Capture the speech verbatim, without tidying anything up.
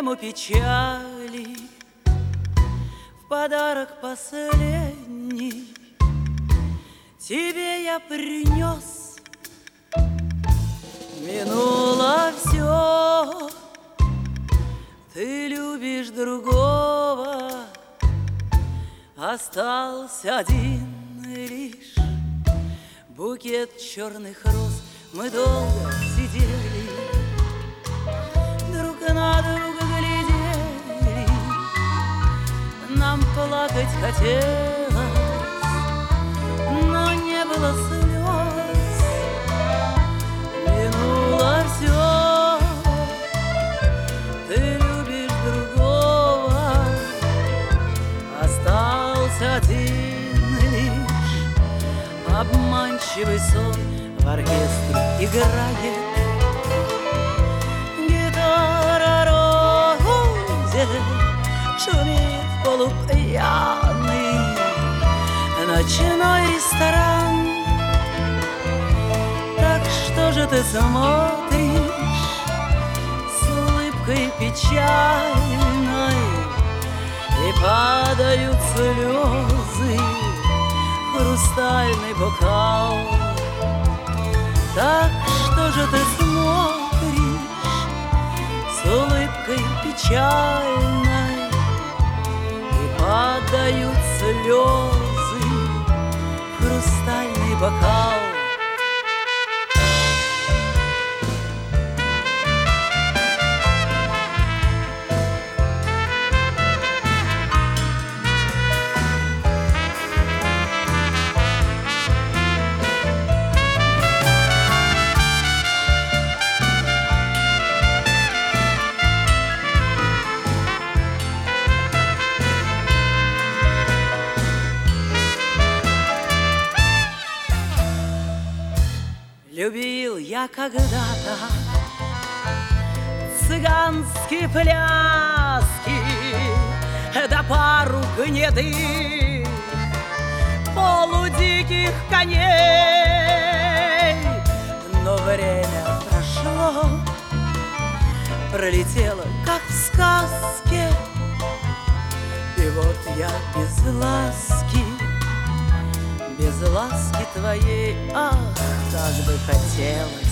эмблему печали, в подарок последний тебе я принес. Минуло все, ты любишь другого, остался один лишь букет черных роз. Мы долго сидели, друг на друга глядели, нам плакать хотелось, но не было слез. Минуло все, ты любишь другого, остался один лишь обманчивый сон. В оркестре играет гитара розе, шумит полупьяный ночной ресторан. Так что же ты смотришь с улыбкой печальной, и падают слезы в хрустальный бокал? Так что же ты смотришь с улыбкой печальной, и падают слезы в хрустальный бокал? Любил я когда-то цыганские пляски, да пару гнедых полудиких коней. Но время прошло, пролетело, как в сказке, и вот я без ласки, без ласки твоей. Ах, как бы хотелось